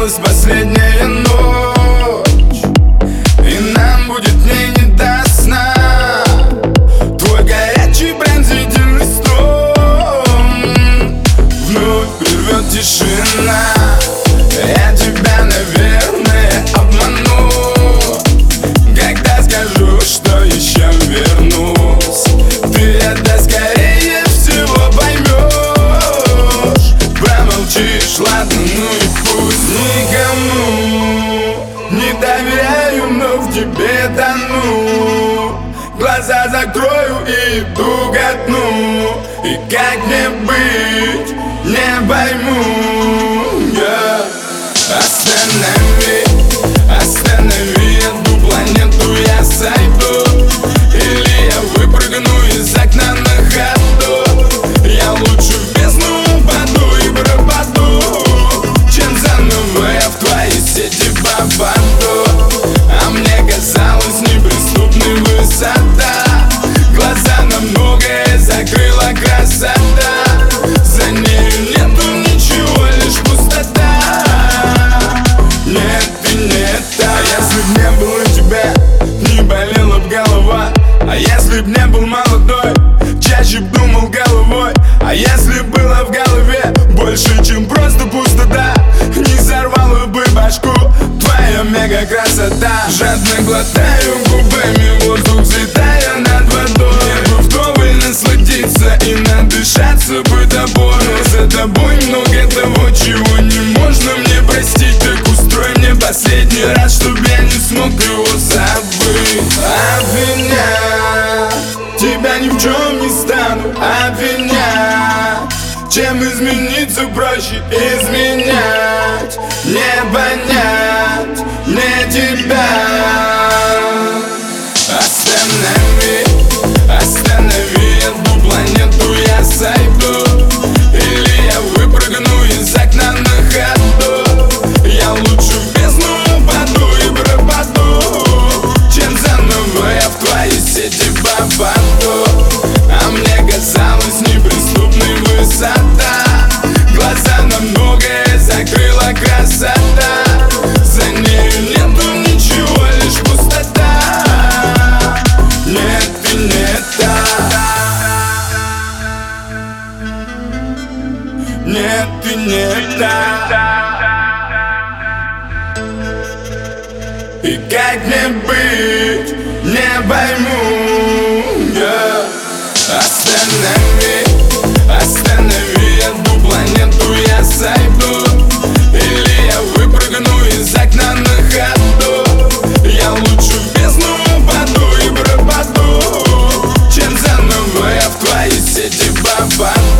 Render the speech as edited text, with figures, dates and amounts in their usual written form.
осталась последняя ночь, и нам будет не до сна. Твой горячий пронзительный стон вновь прервет тишина. Я тебя, наверное, обману, когда скажу, что еще вернусь. Ты это скорее всего поймешь. Промолчишь, ладно, ну и пусть. Никому не доверяю, но в тебе тону. Глаза закрою и иду ко дну. И как мне быть, не пойму. Останови эту планету, я сойду. Или я выпрыгну из окна на ходу. Я лучше в бездну упаду и пропаду, чем заново я в твои сети попаду. А мне казалось неприступной высота. Глаза на многое закрыла красота. За нею нету ничего, лишь пустота. Нет, ты не та. Если б не было тебя, не болела б голова. А если б не был молодой, чаще б думал головой. А если б было в голове больше, чем просто пустота, не взорвала бы башку твоя мега-красота. Жадно глотаю губами воздух, взлетая над водой. Мне бы вдоволь насладиться и надышаться бы тобой. Но за тобой много того, чего не можно мне простить. Так устрой мне последний раз, чтоб я не смог его забыть. Обвинять тебя ни в чем не стану, обвинять. Чем измениться проще изменять. Не понять мне тебя. Останови эту планету, я сойду. Или я выпрыгну из окна на ходу. Я лучше в бездну упаду и пропаду, чем заново я в твои сети попаду. А мне казалось неприступной высота. Глаза на многое закрыла красота. За нею нету ничего, лишь пустота. Нет, ты не та. Нет, ты не та. И как мне быть, не пойму. Останови эту планету, я сойду. Или я выпрыгну из окна на ходу. Я лучше в бездну упаду и пропаду, чем заново я в твои сети попаду.